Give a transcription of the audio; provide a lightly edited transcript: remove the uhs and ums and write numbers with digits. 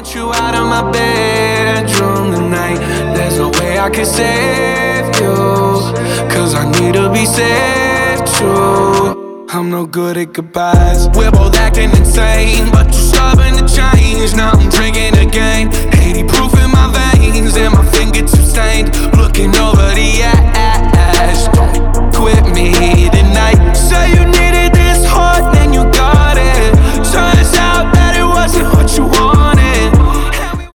get you out of my bedroom tonight. There's no way I can save you, cause I need to be saved too. I'm no good at goodbyes. We're both acting insane, but you're stubborn to change. Now I'm drinking again, 80 proof in my veins, and my fingertips stained. Looking over the